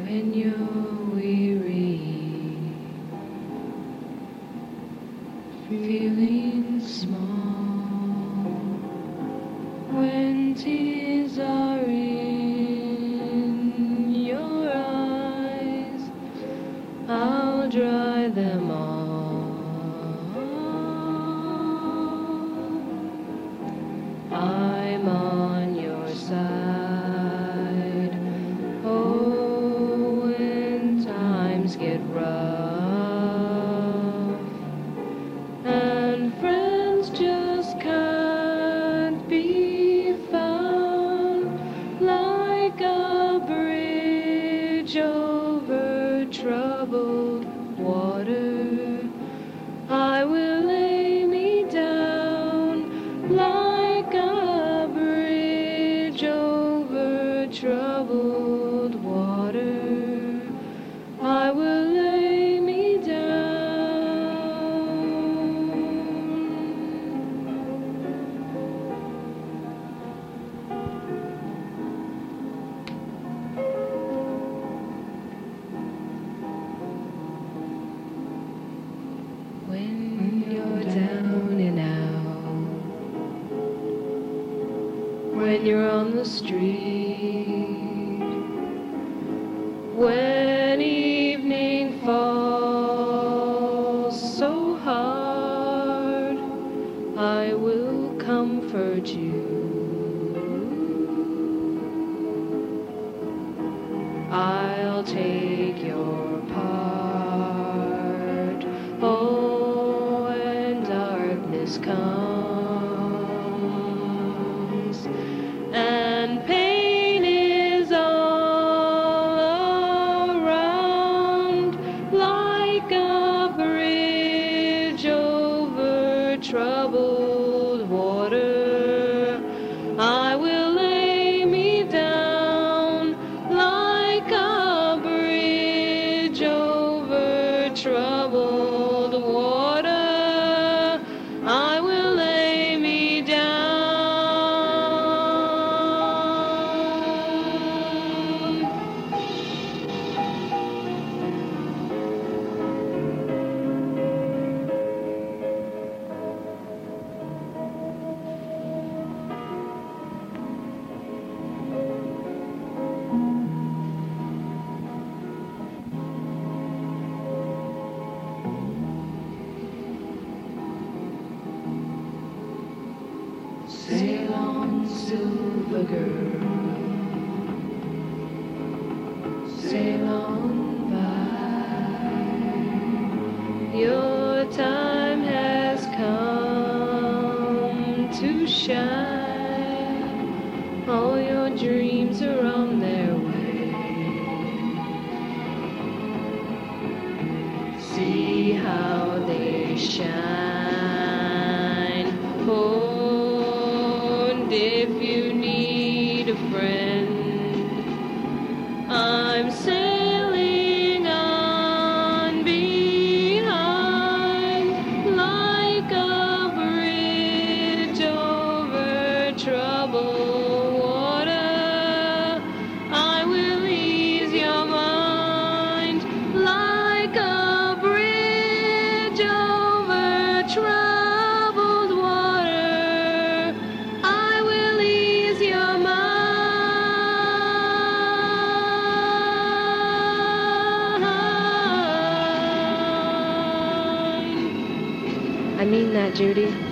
when you're weary, feeling small, when tears are in your eyes, I'll dry them all. I'm on your side. Oh, when times get rough and friends just can't be found, like a bridge over troubled water, I will lay me down. Like a bridge over troubled water, I will lay me down. When you're down and out, when you're on the street, when evening falls so hard, I will comfort you. I'll take your part. Oh, when darkness comes and pain is all around, like a bridge over troubled water, I will lay me down. Like a bridge over troubled water, I will lay me down. Sail on, silver girl, sail on by. Your time has come to shine. All your dreams are on their way. See how they shine. Oh, if you need a friend, I'm sailing on behind, like a bridge over troubled water. I will ease your mind, like a bridge over troubled water. I mean that, Judy.